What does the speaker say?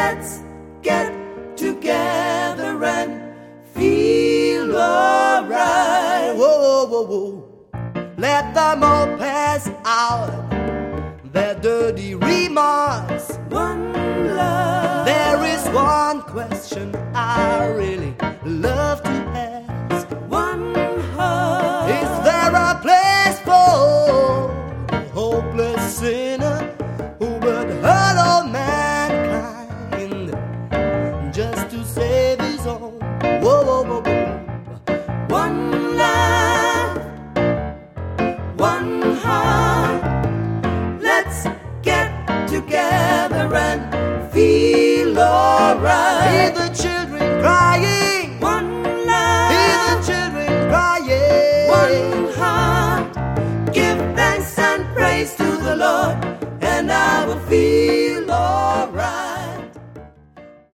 let's get together and feel alright. Whoa, whoa, whoa. Let them all pass out their dirty remarks. One love. There is one question I really love to ask. One heart. Is there a place for a hopeless sinner who would hurt all mankind just to save his own? Whoa, whoa, whoa, whoa. One love, one heart. Let's get together and feel alright. Hear the children crying. One love, Hear the children crying. one heart. Give thanks and praise to the Lord.